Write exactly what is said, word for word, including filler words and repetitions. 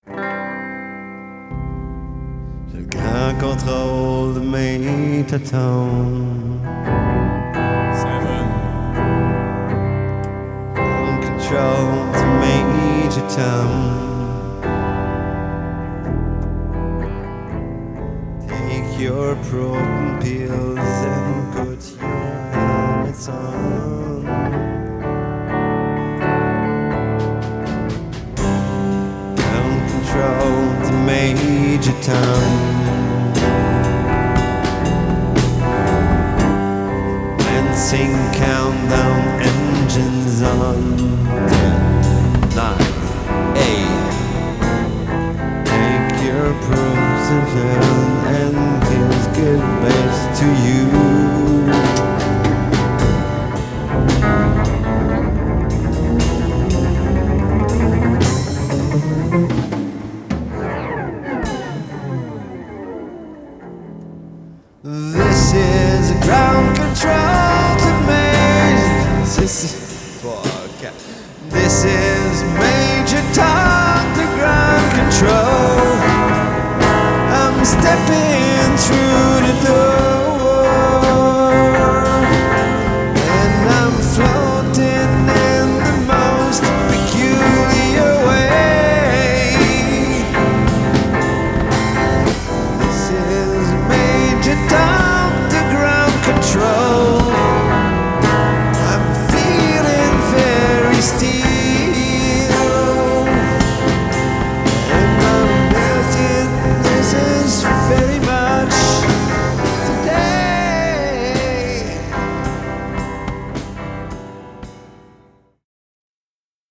Je garde contrôle de Major Tom. Seven. Ground control to Major Tom. Take your protein pills and put your helmets on. Ground control to Major Tom. Lancing countdown, engines on. Ten, nine, eight. Take your protein and kills good base to you. This is a ground control to Major. This is, okay. This is Major Tom to ground control. I'm stepping through the door.